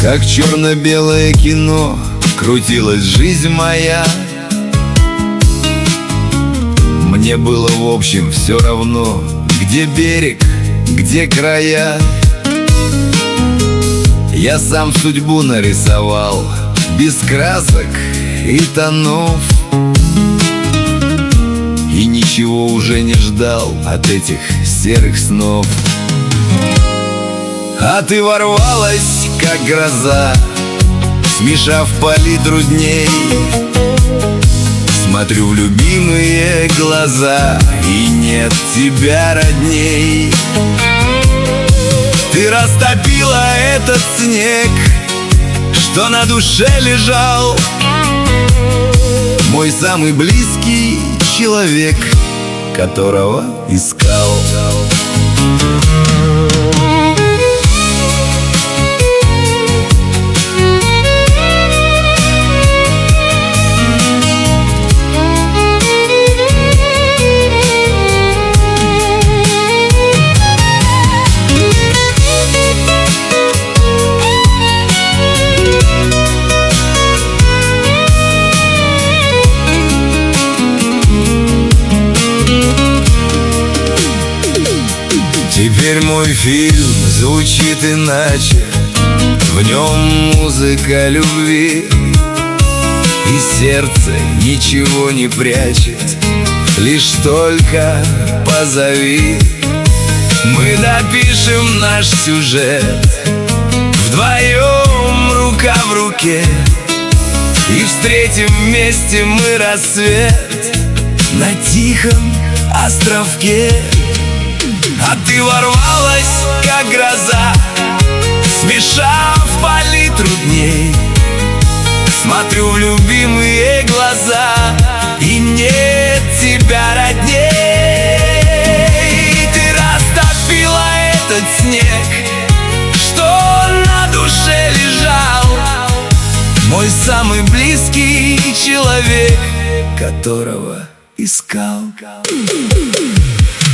Как черно-белое кино крутилась жизнь моя. Мне было в общем все равно, где берег, где края. Я сам судьбу нарисовал без красок и тонов, и ничего уже не ждал от этих серых снов. А ты ворвалась, как гроза, смешав палитру дней. Смотрю в любимые глаза, и нет тебя родней. Ты растопила этот снег, что на душе лежал. Мой самый близкий человек, которого искал. Теперь мой фильм звучит иначе, в нем музыка любви, и сердце ничего не прячет, лишь только позови. Мы допишем наш сюжет вдвоем, рука в руке, и встретим вместе мы рассвет на тихом островке. А ты ворвалась, как гроза, смешав палитру дней. Смотрю в любимые глаза, и нет тебя родней. Ты растопила этот снег, что на душе лежал. Мой самый близкий человек, которого искал.